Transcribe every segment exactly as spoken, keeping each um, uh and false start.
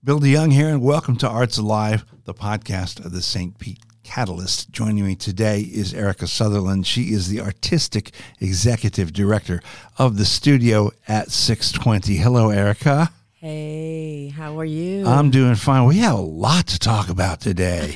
Bill DeYoung here, and welcome to Arts Alive, the podcast of the Saint Pete Catalyst. Joining me today is Erica Sutherland. She is the artistic executive director of the studio at six twenty. Hello, Erica. Hey, how are you? I'm doing fine. We have a lot to talk about today.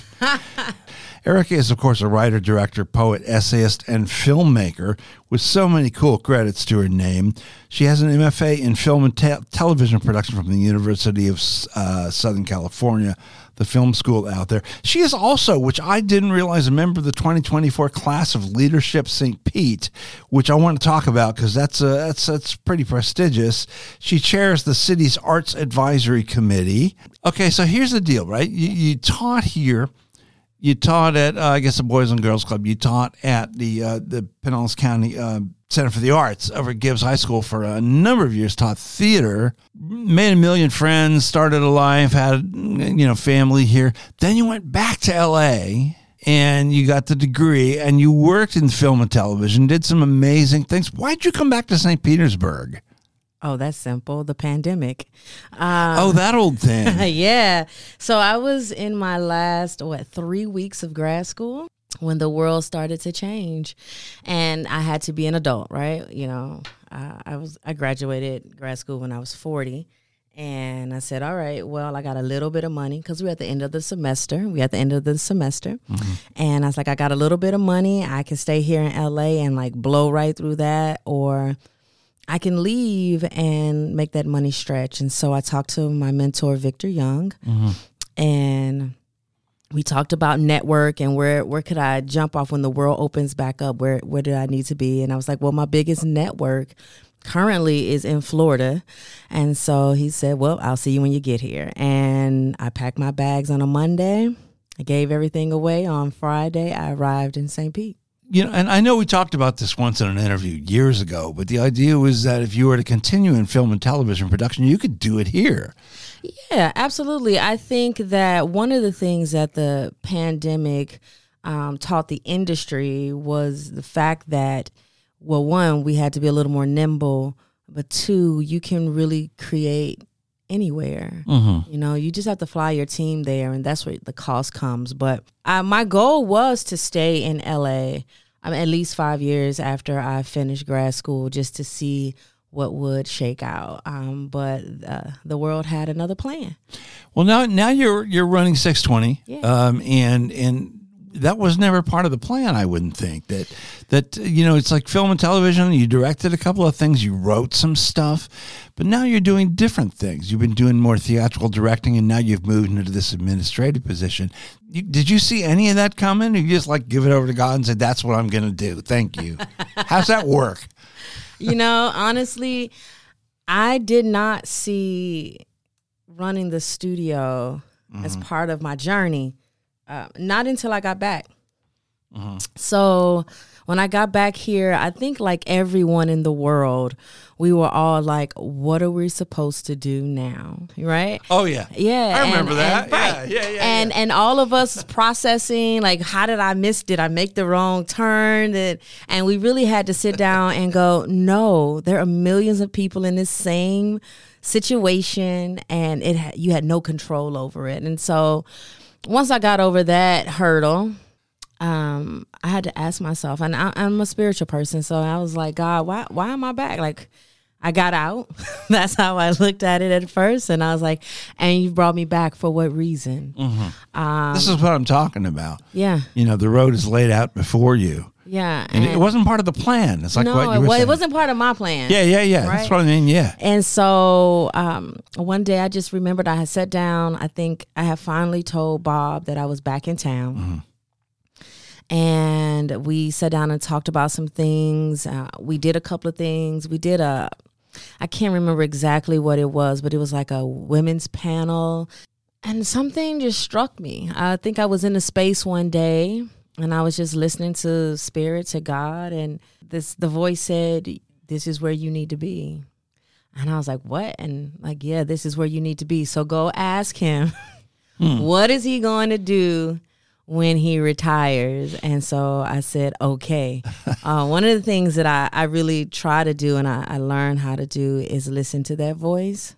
Erica is, of course, a writer, director, poet, essayist, and filmmaker with so many cool credits to her name. She has an M F A in film and te- television production from the University of uh, Southern California, the film school out there. She is also, which I didn't realize, a member of the twenty twenty-four class of Leadership Saint Pete, which I want to talk about because that's, uh, that's, that's pretty prestigious. She chairs the city's Arts Advisory Committee. Okay, so here's the deal, right? You, you taught here. You taught at, uh, I guess, the Boys and Girls Club. You taught at the uh, the Pinellas County uh, Center for the Arts over at Gibbs High School for a number of years. Taught theater, made a million friends, started a life, had you know family here. Then you went back to L A and you got the degree and you worked in film and television. Did some amazing things. Why'd you come back to Saint Petersburg? Oh, that's simple. The pandemic. Um, oh, that old thing. Yeah. So I was in my last, what, three weeks of grad school when the world started to change. And I had to be an adult, right? You know, uh, I was I graduated grad school when I was forty. And I said, all right, well, I got a little bit of money because we're at the end of the semester. We're at the end of the semester. Mm-hmm. And I was like, I got a little bit of money. I can stay here in L A and like blow right through that, or I can leave and make that money stretch. And so I talked to my mentor, Victor Young, mm-hmm. and we talked about network and where, where could I jump off when the world opens back up? Where, where do I need to be? And I was like, well, my biggest network currently is in Florida. And so he said, well, I'll see you when you get here. And I packed my bags on a Monday. I gave everything away on Friday. I arrived in Saint Pete. You know, and I know we talked about this once in an interview years ago, but the idea was that if you were to continue in film and television production, you could do it here. Yeah, absolutely. I think that one of the things that the pandemic um, taught the industry was the fact that, well, one, we had to be a little more nimble, but two, you can really create anywhere. Mm-hmm. You know, you just have to fly your team there, and that's where the cost comes. But uh, my goal was to stay in L A I mean, at least five years after I finished grad school, just to see what would shake out. Um, but uh, the world had another plan. Well, now now you're you're running six twenty, yeah. um, and and. That was never part of the plan, I wouldn't think. That, that you know, it's like film and television. You directed a couple of things. You wrote some stuff. But now you're doing different things. You've been doing more theatrical directing, and now you've moved into this administrative position. You, did you see any of that coming? Or you just like give it over to God and say, that's what I'm going to do. Thank you. How's that work? You know, honestly, I did not see running the studio mm-hmm. as part of my journey. Uh, not until I got back. Mm-hmm. So when I got back here, I think like everyone in the world, we were all like, what are we supposed to do now? Right? Oh, yeah. Yeah. I remember and, that. And, right. Yeah, yeah, yeah. And, yeah. and all of us processing, like, how did I miss? Did I make the wrong turn? And, and we really had to sit down and go, no, there are millions of people in this same situation, and it ha- you had no control over it. And so once I got over that hurdle, um, I had to ask myself, and I, I'm a spiritual person, so I was like, God, why why am I back? Like, I got out. That's how I looked at it at first, and I was like, and you brought me back for what reason? Mm-hmm. Um, this is what I'm talking about. Yeah. You know, the road is laid out before you. Yeah. And, and it wasn't part of the plan. It's like no, what you were well, saying. it wasn't part of my plan. Yeah, yeah, yeah. Right? That's what I mean, yeah. And so um, one day I just remembered I had sat down. I think I had finally told Bob that I was back in town. Mm-hmm. And we sat down and talked about some things. Uh, we did a couple of things. We did a, I can't remember exactly what it was, but it was like a women's panel. And something just struck me. I think I was in a space one day, and I was just listening to Spirit, to God, and this the voice said, this is where you need to be. And I was like, what? And like, yeah, this is where you need to be. So go ask him, hmm. what is he going to do when he retires? And so I said, okay. uh, one of the things that I, I really try to do and I, I learned how to do is listen to that voice.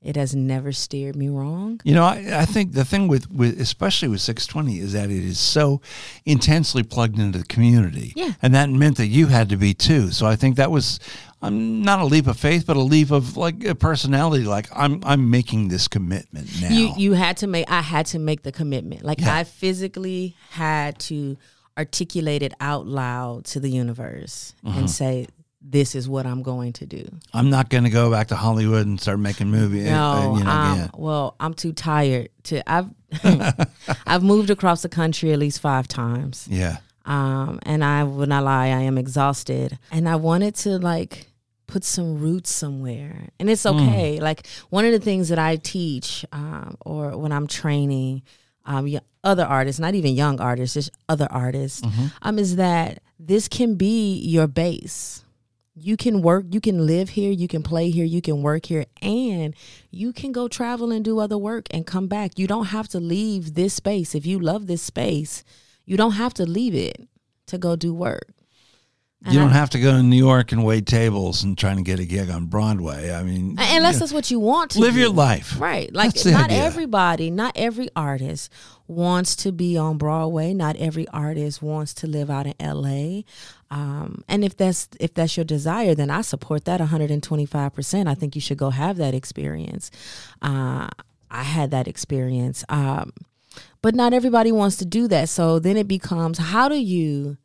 It has never steered me wrong. You know, I, I think the thing with, with, especially with six twenty, is that it is so intensely plugged into the community. Yeah. And that meant that you had to be too. So I think that was um, not a leap of faith, but a leap of like a personality. Like I'm, I'm making this commitment now. You, you had to make, I had to make the commitment. Like Yeah. I physically had to articulate it out loud to the universe Mm-hmm. and say, this is what I'm going to do. I'm not going to go back to Hollywood and start making movies. No, uh, you know, um, yeah. well, I'm too tired to. I've I've moved across the country at least five times, Yeah. um, and I would not lie, I am exhausted, and I wanted to like put some roots somewhere, and it's okay. Mm. Like one of the things that I teach, um, or when I'm training um, other artists, not even young artists, just other artists, mm-hmm. um, is that this can be your base. You can work, you can live here, you can play here, you can work here, and you can go travel and do other work and come back. You don't have to leave this space. If you love this space, you don't have to leave it to go do work. And you don't I, have to go to New York and wait tables and trying to get a gig on Broadway. I mean, unless that's what you want to live do. your life. Right. Like That's the not idea. everybody, not every artist wants to be on Broadway. Not every artist wants to live out in L A. Um, and if that's if that's your desire, then I support that one hundred twenty-five percent. I think you should go have that experience. Uh, I had that experience. Um, but not everybody wants to do that. So then it becomes, how do you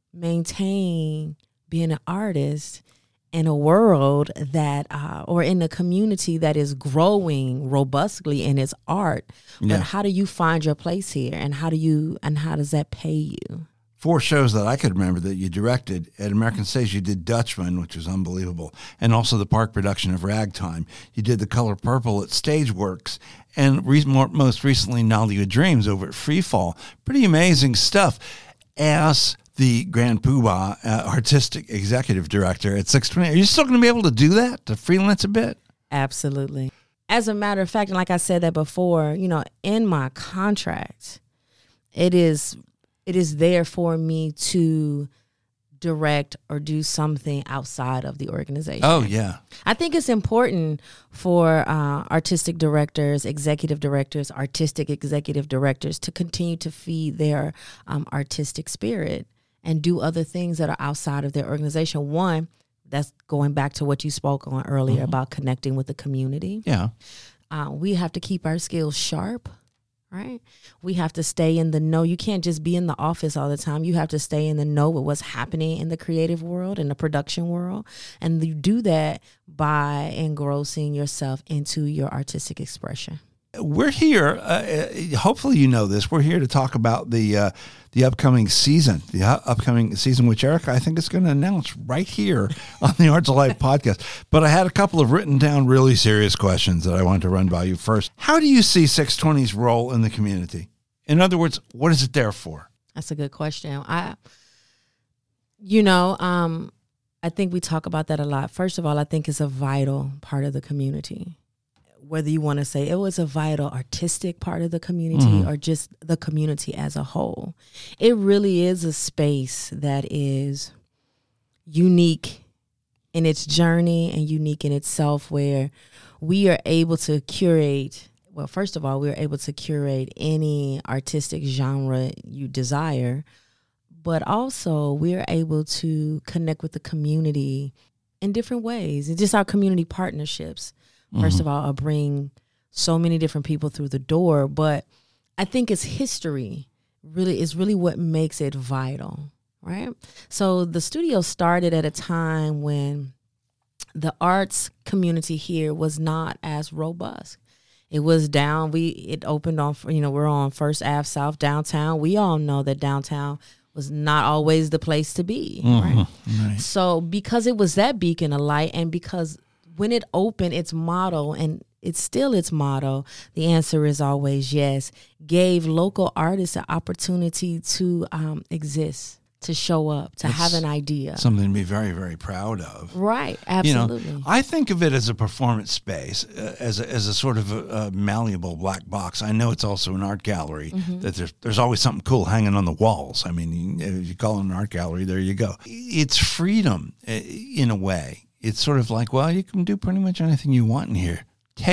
maintain being an artist in a world that, uh, or in a community that is growing robustly in its art? Yeah. But how do you find your place here, and how do you, and how does that pay you? Four shows that I could remember that you directed. At American Stage, you did Dutchman, which was unbelievable, and also the Park production of Ragtime. You did The Color Purple at Stageworks, and re- more, most recently, Nollywood Dreams over at Freefall. Pretty amazing stuff. As the Grand Poobah uh, artistic executive director at six twenty, are you still going to be able to do that, to freelance a bit? Absolutely. As a matter of fact, and like I said that before, you know, in my contract, it is it is there for me to direct or do something outside of the organization. Oh, yeah. I think it's important for uh, artistic directors, executive directors, artistic executive directors to continue to feed their um, artistic spirit and do other things that are outside of their organization. One, that's going back to what you spoke on earlier mm-hmm. about connecting with the community. Yeah. Uh, we have to keep our skills sharp. Right? We have to stay in the know. You can't just be in the office all the time. You have to stay in the know with what's happening in the creative world, in the production world. And you do that by engrossing yourself into your artistic expression. We're here, uh, hopefully you know this, we're here to talk about the uh, the upcoming season, the uh, upcoming season, which Erica, I think, is going to announce right here on the Arts of Life podcast. But I had a couple of written down really serious questions that I wanted to run by you first. How do you see six twenty's role in the community? In other words, what is it there for? That's a good question. I, you know, um, I think we talk about that a lot. First of all, I think it's a vital part of the community. Whether you want to say it was a vital artistic part of the community mm-hmm. or just the community as a whole, it really is a space that is unique in its journey and unique in itself, where we are able to curate, well, first of all, we're able to curate any artistic genre you desire, but also we're able to connect with the community in different ways. It's just our community partnerships. First mm-hmm. of all, I'll bring so many different people through the door, but I think it's history really is really what makes it vital, right? So the studio started at a time when the arts community here was not as robust. It was down. We it opened on, you know, we're on First Avenue South downtown. We all know that downtown was not always the place to be, mm-hmm. right? right? So because it was that beacon of light, and because when it opened, its motto, and it's still its motto, the answer is always yes, gave local artists an opportunity to um, exist, to show up, to it's have an idea. Something to be very, very proud of. Right, absolutely. You know, I think of it as a performance space, uh, as, a, as a sort of a, a malleable black box. I know it's also an art gallery, mm-hmm. that there's, there's always something cool hanging on the walls. I mean, if you call it an art gallery, there you go. It's freedom uh, in a way. It's sort of like, well, you can do pretty much anything you want in here. Take it.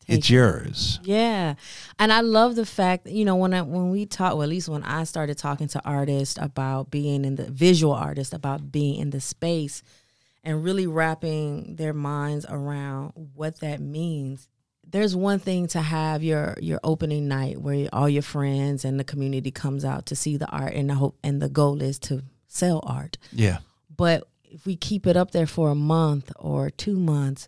It's yours. Yeah. And I love the fact that, you know, when I, when we talk, well, at least when I started talking to artists about being in the visual artists, about being in the space and really wrapping their minds around what that means. There's one thing to have your, your opening night where all your friends and the community comes out to see the art, and the hope and the goal is to sell art. Yeah. But if we keep it up there for a month or two months,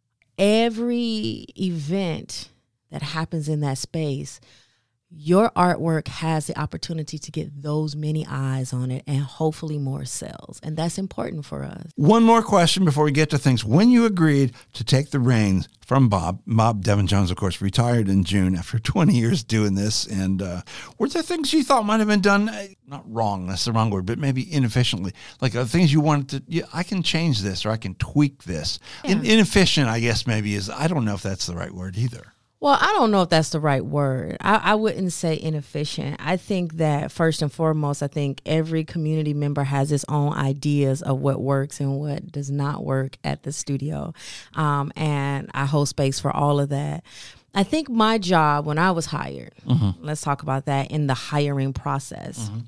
every event that happens in that space, your artwork has the opportunity to get those many eyes on it and hopefully more sales. And that's important for us. One more question before we get to things. When you agreed to take the reins from Bob, Bob Devin Jones, of course, retired in June after twenty years doing this. And uh, were there things you thought might have been done, uh, not wrong, that's the wrong word, but maybe inefficiently? Like uh, things you wanted to, yeah, I can change this or I can tweak this. Yeah. In, inefficient, I guess, maybe is, I don't know if that's the right word either. Well, I don't know if that's the right word. I, I wouldn't say inefficient. I think that first and foremost, I think every community member has its own ideas of what works and what does not work at the studio. Um, and I hold space for all of that. I think my job when I was hired, mm-hmm. let's talk about that in the hiring process, mm-hmm.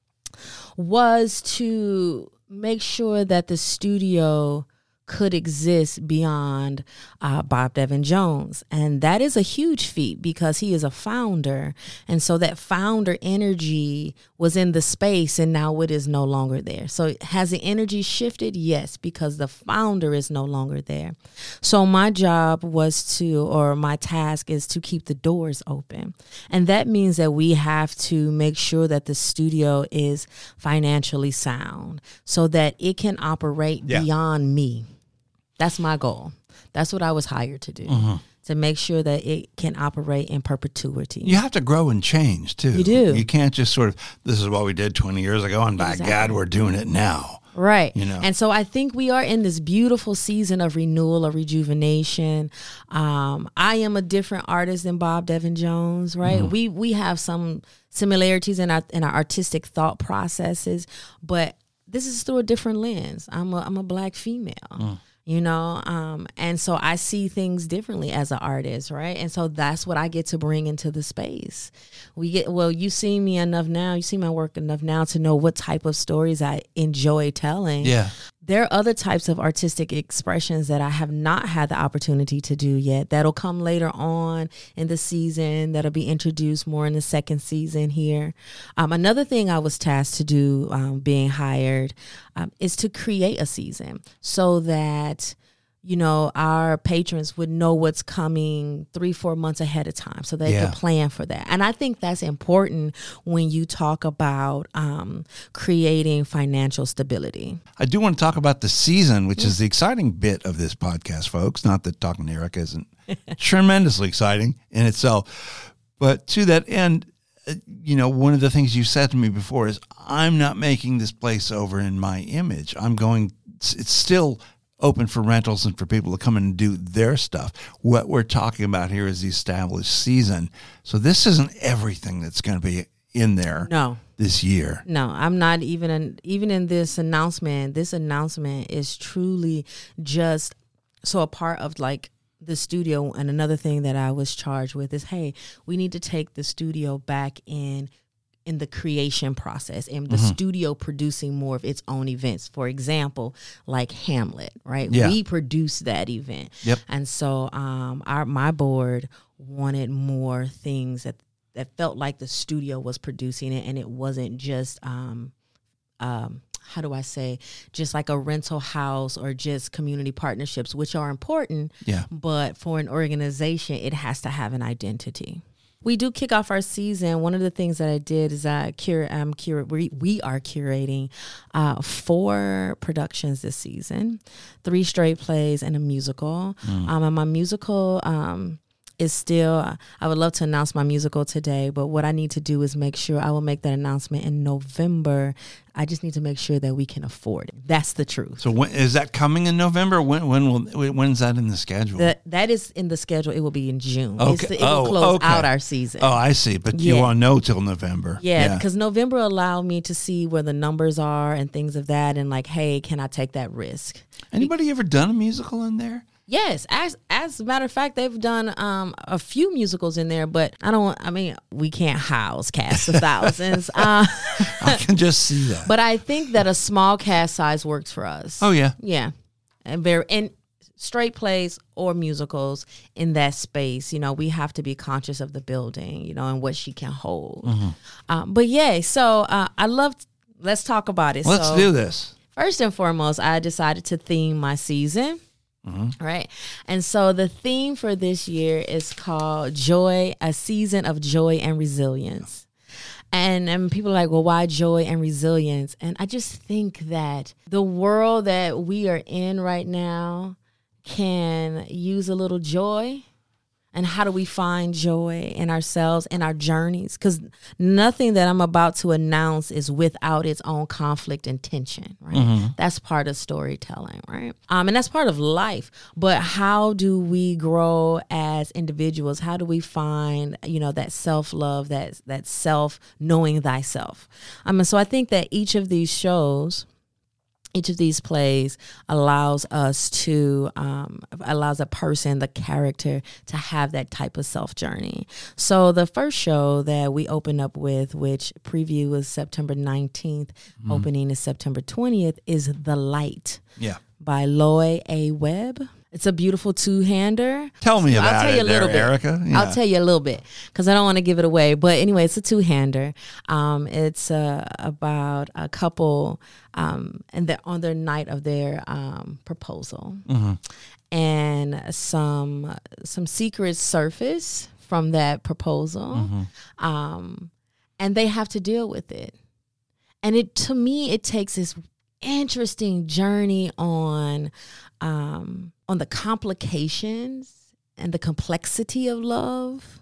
was to make sure that the studio could exist beyond uh, Bob Devin Jones. And that is a huge feat because he is a founder. And so that founder energy was in the space and now it is no longer there. So has the energy shifted? Yes, because the founder is no longer there. So my job was to, or my task is to keep the doors open. And that means that we have to make sure that the studio is financially sound so that it can operate yeah. beyond me. That's my goal. That's what I was hired to do, mm-hmm. to make sure that it can operate in perpetuity. You have to grow and change, too. You do. You can't just sort of, this is what we did twenty years ago, and by exactly. God, we're doing it now. Right. You know? And so I think we are in this beautiful season of renewal, of rejuvenation. Um, I am a different artist than Bob Devin Jones, right? Mm-hmm. We we have some similarities in our in our artistic thought processes, but this is through a different lens. I'm a I'm a Black female. Mm. You know, um, and so I see things differently as an artist, right? And so that's what I get to bring into the space. We get, well, you see me enough now, you see my work enough now to know what type of stories I enjoy telling. Yeah. There are other types of artistic expressions that I have not had the opportunity to do yet. That'll come later on in the season. That'll be introduced more in the second season here. Um, another thing I was tasked to do, um, being hired, um, is to create a season so that, you know, our patrons would know what's coming three, four months ahead of time so they yeah. can plan for that. And I think that's important when you talk about um, creating financial stability. I do want to talk about the season, which is the exciting bit of this podcast, folks. Not that talking to Erica isn't tremendously exciting in itself. But to that end, you know, one of the things you said to me before is I'm not making this place over in my image. I'm going, it's still open for rentals and for people to come in and do their stuff. What we're talking about here is the established season. So this isn't everything that's going to be in there no. this year. No, I'm not even, in, even in this announcement. This announcement is truly just so a part of like the studio. And another thing that I was charged with is, hey, we need to take the studio back in in the creation process and the mm-hmm. studio producing more of its own events. For example, like Hamlet, right? Yeah. We produced that event. Yep. And so um, our my board wanted more things that, that felt like the studio was producing it, and it wasn't just, um, um, how do I say, just like a rental house or just community partnerships, which are important. Yeah. But for an organization, it has to have an identity. We do kick off our season. One of the things that I did is I cur- um, cur- we, we are curating uh, four productions this season, three straight plays and a musical. Mm. Um, and my musical um, is still, I would love to announce my musical today, but what I need to do is make sure I will make that announcement in November. I just need to make sure that we can afford it. That's the truth. So when, is that coming in November? When when will when's that in the schedule? The, that is in the schedule. It will be in June. Okay. It's the, it oh, will close okay. out our season. Oh, I see. But yeah. you won't know till November. Yeah, because yeah. November allowed me to see where the numbers are and things of that, and like, hey, can I take that risk? Anybody ever done a musical in there? Yes, as as a matter of fact, they've done um, a few musicals in there, but I don't. I mean, we can't house casts of thousands. uh, I can just see that. But I think that a small cast size works for us. Oh yeah, yeah, and very and straight plays or musicals in that space. You know, we have to be conscious of the building, you know, and what she can hold. Mm-hmm. Um, but yeah, so uh, I love. Let's talk about it. Let's so, do this. First and foremost, I decided to theme my season. Mm-hmm. Right. And so the theme for this year is called Joy, a Season of Joy and Resilience. And, and people are like, well, why joy and resilience? And I just think that the world that we are in right now can use a little joy. And how do we find joy in ourselves and our journeys? Because nothing that I'm about to announce is without its own conflict and tension, right? Mm-hmm. That's part of storytelling, right? Um, and that's part of life. But how do we grow as individuals? How do we find, you know, that self-love, that that self-knowing thyself? Um, and so I think that each of these shows, each of these plays allows us to, um, allows a person, the character, to have that type of self journey. So the first show that we open up with, which preview was September nineteenth, mm-hmm. opening is September twentieth, is The Light. Yeah. By Loy A. Webb. It's a beautiful two-hander. Tell me so about I'll tell it you a little there, bit. Erica. Yeah. I'll tell you a little bit because I don't want to give it away. But anyway, it's a two-hander. Um, it's uh, about a couple um, and they're on their night of their um, proposal. Mm-hmm. And some some secrets surface from that proposal. Mm-hmm. Um, and they have to deal with it. And it to me, it takes this interesting journey on um, on the complications and the complexity of love.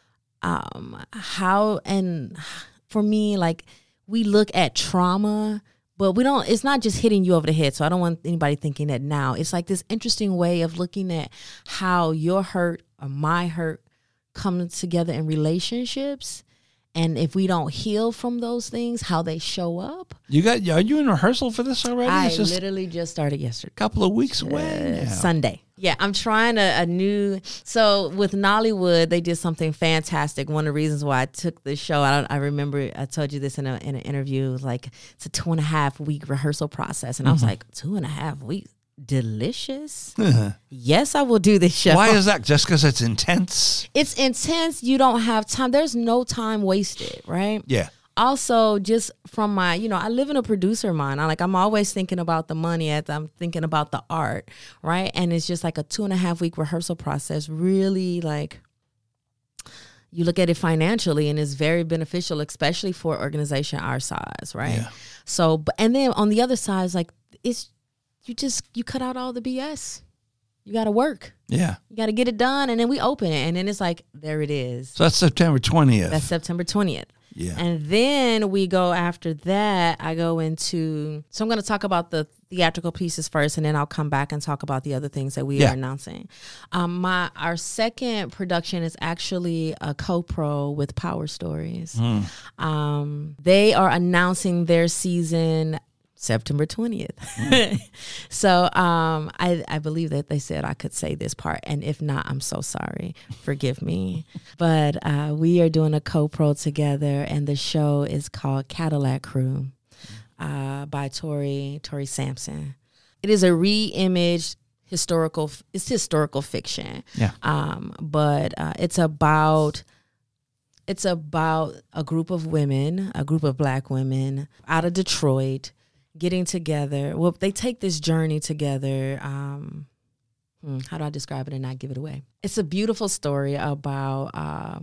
Um, how and for me, like we look at trauma, but we don't. It's not just hitting you over the head. So I don't want anybody thinking that now. It's like this interesting way of looking at how your hurt or my hurt come together in relationships. And if we don't heal from those things, how they show up. You got? Are you in rehearsal for this already? I it's just literally just started yesterday. A couple of weeks away. Uh, Sunday. Yeah, I'm trying a, a new. So with Nollywood, they did something fantastic. One of the reasons why I took this show, I don't. I remember I told you this in a in an interview. It was like it's a two and a half week rehearsal process, and mm-hmm. I was like, two and a half weeks. Delicious. Uh-huh. Yes, I will do this show. Why is that? Just because it's intense? It's intense. You don't have time. There's no time wasted, right? Yeah. Also, just from my, you know, I live in a producer mind. I like I'm always thinking about the money as I'm thinking about the art, right? And it's just like a two and a half week rehearsal process. Really, like you look at it financially, and it's very beneficial, especially for an organization our size, right? Yeah. So, and then on the other side, it's like it's. You just, you cut out all the B S. You got to work. Yeah. You got to get it done. And then we open it. And then it's like, there it is. So that's September twentieth. That's September twentieth. Yeah. And then we go after that, I go into, so I'm going to talk about the theatrical pieces first, and then I'll come back and talk about the other things that we yeah. are announcing. Um, my Our second production is actually a co-pro with Power Stories. Mm. Um, they are announcing their season September twentieth. Mm. so um, I, I believe that they said I could say this part. And if not, I'm so sorry. Forgive me. But uh, we are doing a co-pro together, and the show is called Cadillac Crew uh, by Tori, Tori Sampson. It is a re-imaged historical, it's historical fiction. Yeah. Um, but uh, it's about... It's about a group of women, a group of Black women out of Detroit, getting together. Well, they take this journey together. Um, hmm, how do I describe it and not give it away? It's a beautiful story about uh,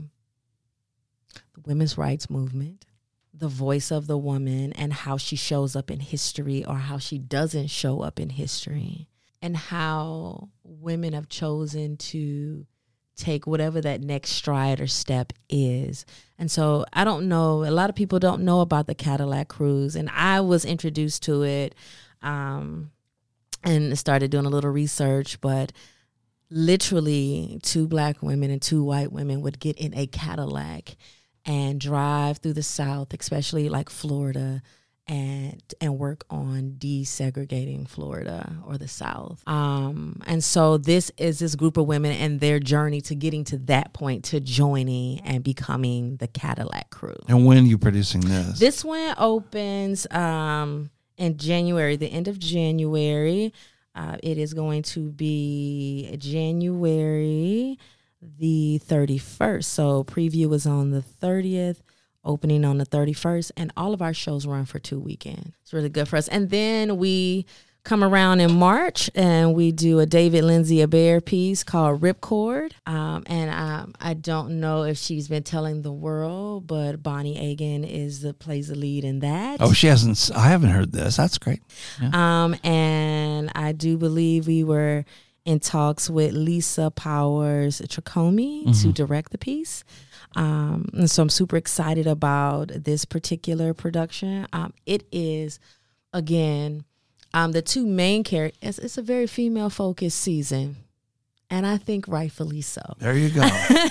the women's rights movement, the voice of the woman, and how she shows up in history or how she doesn't show up in history, and how women have chosen to take whatever that next stride or step is. And so I don't know, a lot of people don't know about the Cadillac Cruise, and I was introduced to it um, and started doing a little research, but literally two Black women and two white women would get in a Cadillac and drive through the South, especially like Florida, and and work on desegregating Florida or the South. Um, and so this is this group of women and their journey to getting to that point, to joining and becoming the Cadillac Crew. And when are you producing this? This one opens um, in January, the end of January. Uh, it is going to be January the thirty-first. So preview is on the thirtieth. Opening on the thirty-first, and all of our shows run for two weekends. It's really good for us. And then we come around in March and we do a David Lindsay Abair piece called Ripcord. Um, and um, I don't know if she's been telling the world, but Bonnie Agan is the plays the lead in that. Oh, she hasn't. I haven't heard this. That's great. Yeah. Um, and I do believe we were in talks with Lisa Powers Tricome mm-hmm. to direct the piece. Um, and so I'm super excited about this particular production. Um, it is, again, um, the two main characters. It's, it's a very female-focused season, and I think rightfully so. There you go.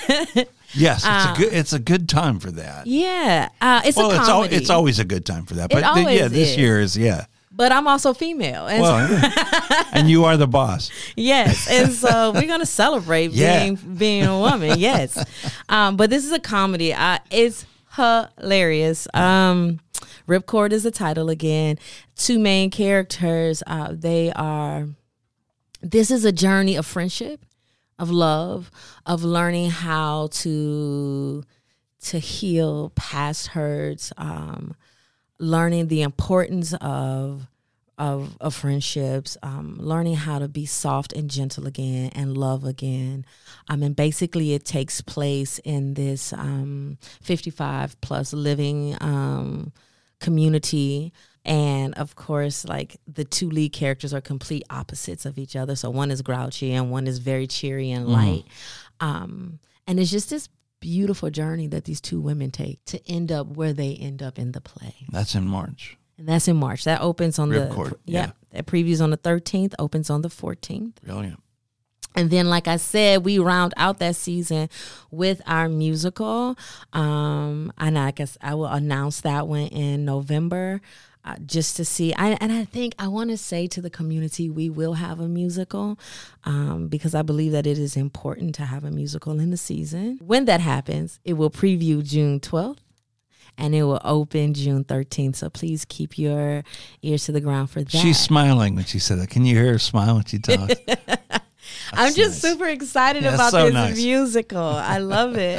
Yes, it's um, a good. It's a good time for that. Yeah, uh, it's well, a comedy. It's, al- it's always a good time for that. But it always th- yeah, this is. year is yeah. But I'm also female. And, well, so and you are the boss. Yes. And so we're going to celebrate yeah. being being a woman. Yes. Um, but this is a comedy. Uh, it's hilarious. Um, Ripcord is the title again. Two main characters. Uh, they are, this is a journey of friendship, of love, of learning how to, to heal past hurts, um, learning the importance of of, of friendships, um, learning how to be soft and gentle again and love again. Um, and basically it takes place in this um, fifty-five plus living um, community. And of course, like the two lead characters are complete opposites of each other. So one is grouchy and one is very cheery and light. Mm-hmm. Um, and it's just this beautiful journey that these two women take to end up where they end up in the play. That's in March. And that's in March. That opens on Ripcord, the yeah. yeah. That previews on the thirteenth, opens on the fourteenth. Brilliant. And then, like I said, we round out that season with our musical. Um, and I guess I will announce that one in November. Uh, just to see, I, and I think I want to say to the community, we will have a musical um, because I believe that it is important to have a musical in the season. When that happens, it will preview June twelfth and it will open June thirteenth. So please keep your ears to the ground for that. She's smiling when she said that. Can you hear her smile when she talks? I'm just nice. super excited yeah, about so this nice. musical. I love it.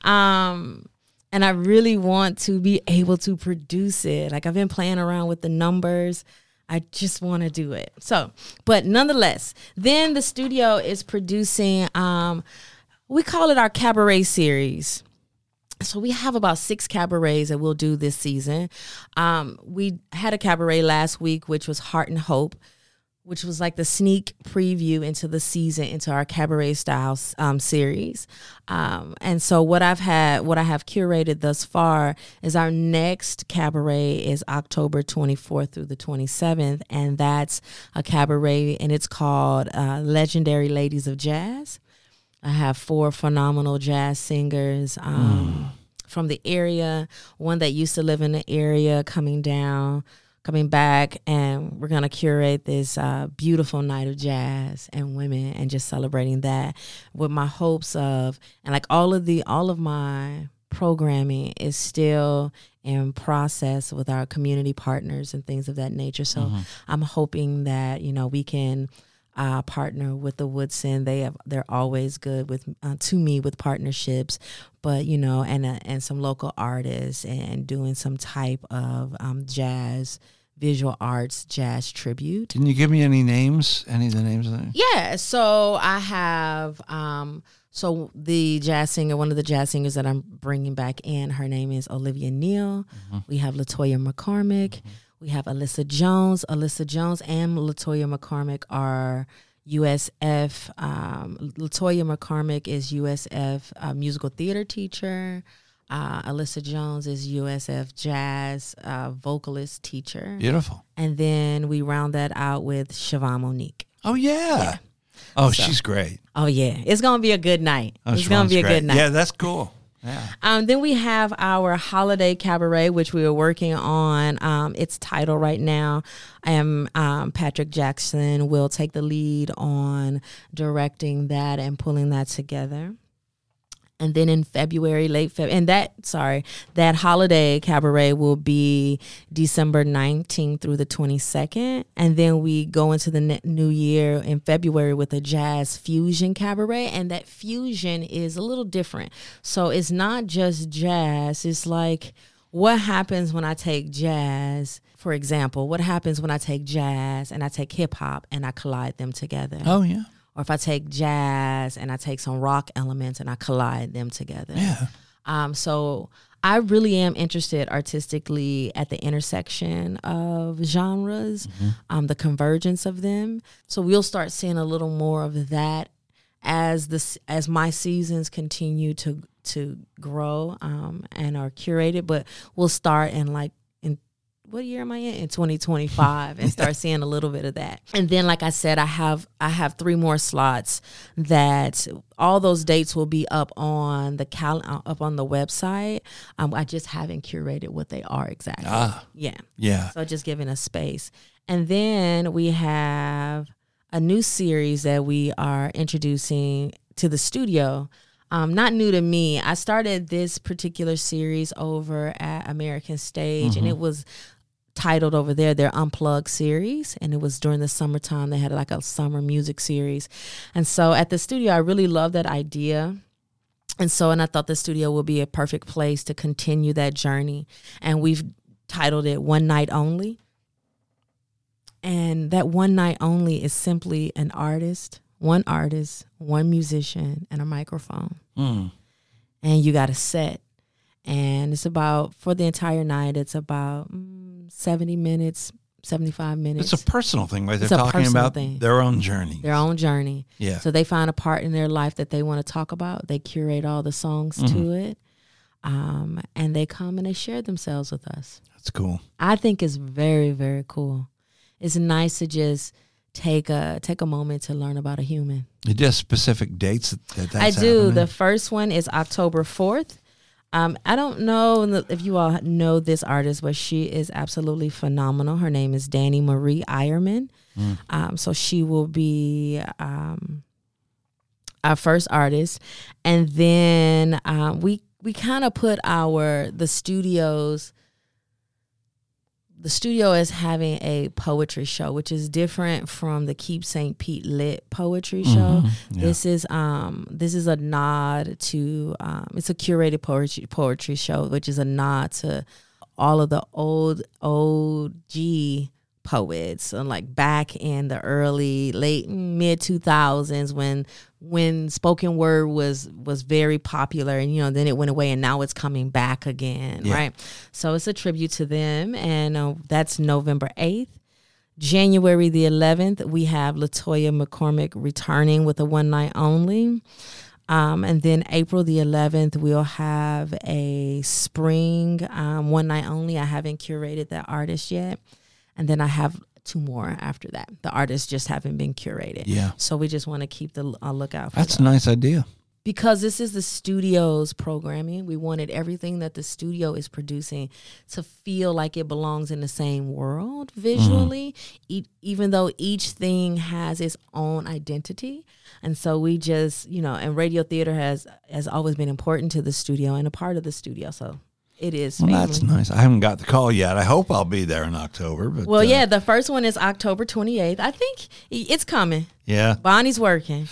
Um, And I really want to be able to produce it. Like I've been playing around with the numbers. I just want to do it. So, but nonetheless, then the studio is producing, um, we call it our cabaret series. So we have about six cabarets that we'll do this season. Um, we had a cabaret last week, which was Heart and Hope, which was like the sneak preview into the season, into our cabaret style um, series. Um, and so what I've had, what I have curated thus far is our next cabaret is October twenty-fourth through the twenty-seventh. And that's a cabaret and it's called uh, Legendary Ladies of Jazz. I have four phenomenal jazz singers um, mm. from the area, one that used to live in the area coming down, coming back, and we're going to curate this uh, beautiful night of jazz and women and just celebrating that with my hopes of, and like all of the, all of my programming is still in process with our community partners and things of that nature. So mm-hmm. I'm hoping that, you know, we can uh, partner with the Woodson. They have, they're always good with, uh, to me with partnerships, but, you know, and, uh, and some local artists and doing some type of um, jazz, visual arts, jazz tribute. Can you give me any names? Any of the names? Of them? Yeah. So I have, um, so the jazz singer, one of the jazz singers that I'm bringing back in, her name is Olivia Neal. Mm-hmm. We have Latoya McCormick. Mm-hmm. We have Alyssa Jones. Alyssa Jones and Latoya McCormick are U S F. Um, Latoya McCormick is U S F uh, musical theater teacher. Uh, Alyssa Jones is U S F jazz uh, vocalist teacher. Beautiful. And then we round that out with Siobhan Monique. Oh, yeah. yeah. Oh, so, she's great. Oh, yeah. It's going to be a good night. Oh, it's going to be a great. good night. Yeah, that's cool. Yeah. Um, then we have our holiday cabaret, which we are working on. Um, its title right now. And um, Patrick Jackson will take the lead on directing that and pulling that together. And then in February, late February, and that, sorry, that holiday cabaret will be December nineteenth through the twenty-second. And then we go into the ne- new year in February with a jazz fusion cabaret. And that fusion is a little different. So it's not just jazz. It's like, what happens when I take jazz, for example, what happens when I take jazz and I take hip hop and I collide them together? Oh, yeah. Or if I take jazz and I take some rock elements and I collide them together. Yeah. Um, so I really am interested artistically at the intersection of genres, mm-hmm. um, the convergence of them. So we'll start seeing a little more of that as the as my seasons continue to to grow um, and are curated. But we'll start in like what year am I in? In twenty twenty-five and start seeing a little bit of that. And then, like I said, I have I have three more slots that all those dates will be up on the cal- up on the website. Um, I just haven't curated what they are exactly. Ah. Yeah. Yeah. So just giving a space. And then we have a new series that we are introducing to the studio. Um, not new to me. I started this particular series over at American Stage, mm-hmm. and it was titled over there their Unplugged series, and it was during the summertime. They had like a summer music series. And so at the studio, I really love that idea. And so, and I thought the studio would be a perfect place to continue that journey. And we've titled it One Night Only. And that one night only is simply an artist, one artist, one musician, and a microphone. Mm. And you got a set. And it's about, for the entire night, it's about mm, seventy minutes, seventy-five minutes. It's a personal thing, right? They're It's a talking personal about thing. their own journey. Their own journey. Yeah. So they find a part in their life that they want to talk about. They curate all the songs Mm-hmm. to it. Um, and they come and they share themselves with us. That's cool. I think it's very, very cool. It's nice to just take a take a moment to learn about a human. You just specific dates that that's I do. happening? The first one is October fourth. Um, I don't know if you all know this artist, but she is absolutely phenomenal. Her name is Danny Marie Ironman. Mm. Um, so she will be um, our first artist. And then um, we we kind of put our, the studios, the studio is having a poetry show, which is different from the Keep Saint Pete Lit poetry show. Mm-hmm. Yeah. This is um this is a nod to um it's a curated poetry poetry show, which is a nod to all of the old O G poets, and like back in the early late mid two thousands when when spoken word was was very popular, and you know then it went away and now it's coming back again. Yeah. Right, so it's a tribute to them, and uh, that's November eighth. January the eleventh, we have Latoya McCormick returning with a One Night Only. Um, and then April the eleventh, we'll have a spring um, One Night Only. I haven't curated that artist yet. And then I have two more after that. The artists just haven't been curated. Yeah. So we just want to keep the uh, lookout for That's those. a nice idea. Because this is the studio's programming. We wanted everything that the studio is producing to feel like it belongs in the same world visually, mm-hmm. e- even though each thing has its own identity. And so we just, you know, and radio theater has, has always been important to the studio and a part of the studio. So it is. Well, family. That's nice. I haven't got the call yet. I hope I'll be there in October. But well, uh, yeah, the first one is October twenty-eighth. I think it's coming. Yeah. Bonnie's working.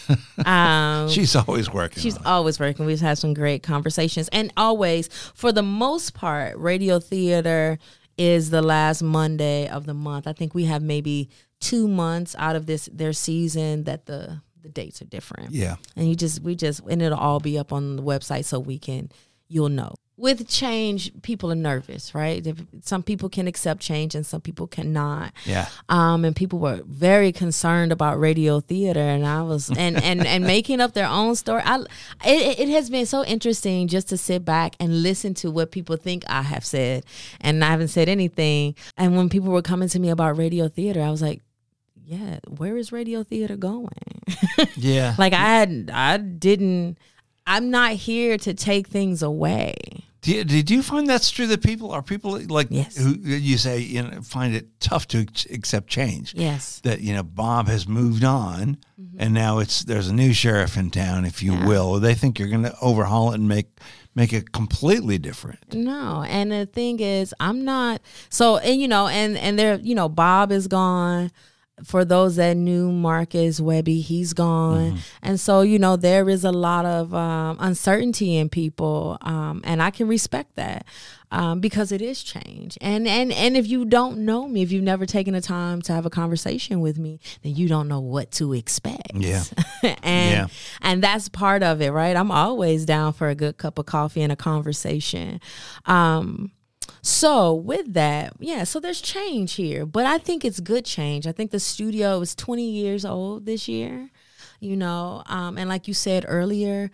Um, she's always working. She's on it. always working. We've had some great conversations. And always, for the most part, radio theater is the last Monday of the month. I think we have maybe two months out of this their season that the the dates are different. Yeah. And you just we just and it'll all be up on the website so we can you'll know. With change, people are nervous, right? Some people can accept change and some people cannot. Yeah. Um, and people were very concerned about radio theater, and I was and and, and making up their own story. I it, it has been so interesting just to sit back and listen to what people think I have said, and I haven't said anything. And when people were coming to me about radio theater, I was like, yeah, where is radio theater going? Yeah. Like I had, I didn't. I'm not here to take things away. Did, did you find that's true that people are people like Yes. who you say you know find it tough to accept change? Yes. That you know Bob has moved on, Mm-hmm. and now it's there's a new sheriff in town, if you Yeah. will. They think you're going to overhaul it and make make it completely different. No, and the thing is, I'm not. So, and you know, and and there, you know, Bob is gone. For those that knew Marcus Webby, he's gone. Mm-hmm. And so, you know, there is a lot of um, uncertainty in people. Um, and I can respect that um, because it is change. And, and, and if you don't know me, if you've never taken the time to have a conversation with me, then you don't know what to expect. Yeah. and, Yeah. and that's part of it, right? I'm always down for a good cup of coffee and a conversation. Um, So with that, yeah, so there's change here, but I think it's good change. I think the studio is twenty years old this year, you know, um, and like you said earlier,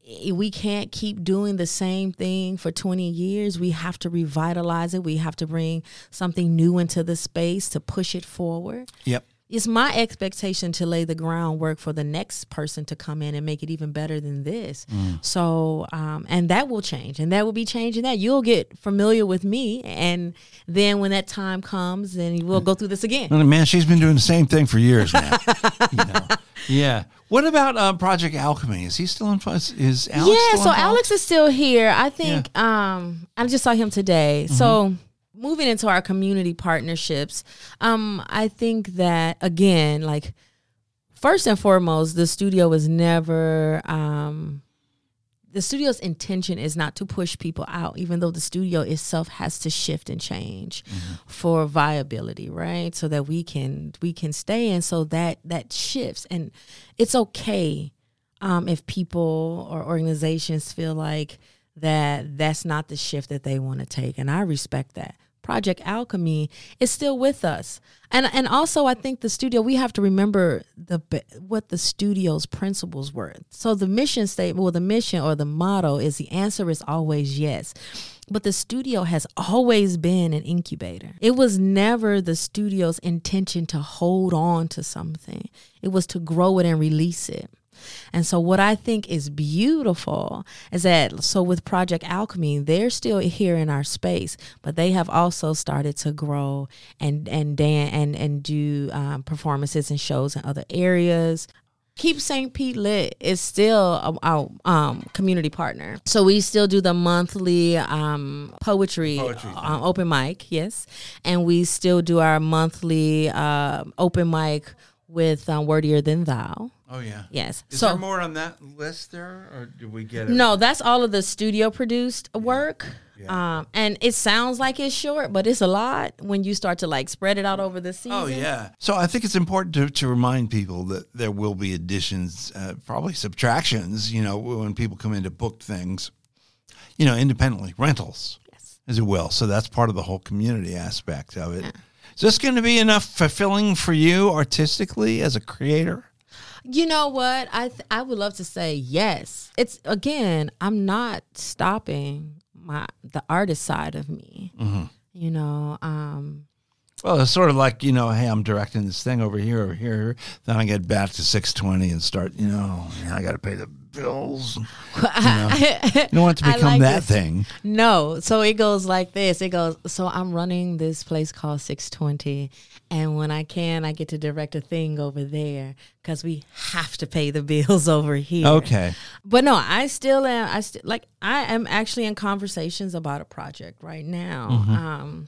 we can't keep doing the same thing for twenty years. We have to revitalize it. We have to bring something new into the space to push it forward. Yep. It's my expectation to lay the groundwork for the next person to come in and make it even better than this. Mm. So, um, and that will change, and that will be changing that. You'll get familiar with me, and then when that time comes, then we'll go through this again. Man, she's been doing the same thing for years now. you know? Yeah. What about uh, Project Alchemy? Is he still in? Is, is Alex yeah, still so in Alex is still here. I think yeah. um, I just saw him today. Mm-hmm. So moving into our community partnerships, um, I think that, again, like, first and foremost, the studio is never, um, the studio's intention is not to push people out, even though the studio itself has to shift and change mm-hmm. for viability, right? So that we can we can stay, and so that that shifts. And it's okay um, if people or organizations feel like that that's not the shift that they want to take, and I respect that. Project Alchemy is still with us. And and also I think the studio, we have to remember the what the studio's principles were. So the mission statement, well, the mission or the motto is the answer is always yes. But the studio has always been an incubator. It was never the studio's intention to hold on to something. It was to grow it and release it. And so what I think is beautiful is that, so with Project Alchemy, they're still here in our space, but they have also started to grow and and dan- and and do um, performances and shows in other areas. Keep Saint Pete Lit is still our um, community partner. So we still do the monthly um, poetry, poetry uh, open mic, yes. And we still do our monthly uh, open mic with um, Wordier Than Thou. Oh, yeah. Yes. Is so, there more on that list there, or did we get it? No, that's all of the studio-produced work. Yeah. Um, and it sounds like it's short, but it's a lot when you start to, like, spread it out over the season. Oh, yeah. So I think it's important to, to remind people that there will be additions, uh, probably subtractions, you know, when people come in to book things, you know, independently, rentals, yes, as it will. So that's part of the whole community aspect of it. Yeah. Is this going to be enough fulfilling for you artistically as a creator? You know what? I th- I would love to say yes. It's, again, I'm not stopping my the artist side of me. Mm-hmm. You know, um, well, it's sort of like, you know, hey, I'm directing this thing over here, over here. Then I get back to six twenty and start, you know, I got to pay the bills. You know, you don't want it to become like that this. thing. No. So it goes like this. It goes, so I'm running this place called six twenty. And when I can, I get to direct a thing over there because we have to pay the bills over here. Okay. But no, I still am. I still like, I am actually in conversations about a project right now. Mm-hmm. Um,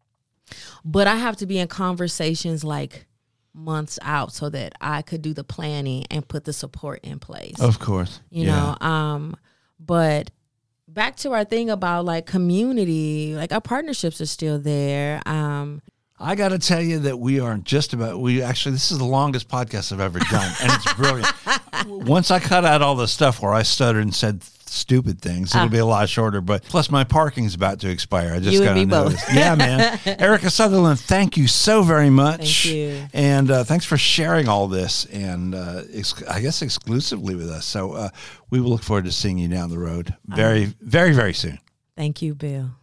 but I have to be in conversations like months out so that I could do the planning and put the support in place. Of course. You yeah. know, um, but back to our thing about like community, like our partnerships are still there. Um, I got to tell you that we are just about, we actually, this is the longest podcast I've ever done, and it's brilliant. Once I cut out all the stuff where I stuttered and said stupid things, it'll uh, be a lot shorter, but plus my parking's about to expire. I just got to notice. Yeah, man. Erica Sutherland, thank you so very much. Thank you. And uh, thanks for sharing all this, and uh, ex- I guess exclusively with us. So uh, we will look forward to seeing you down the road very, um, very, very soon. Thank you, Bill.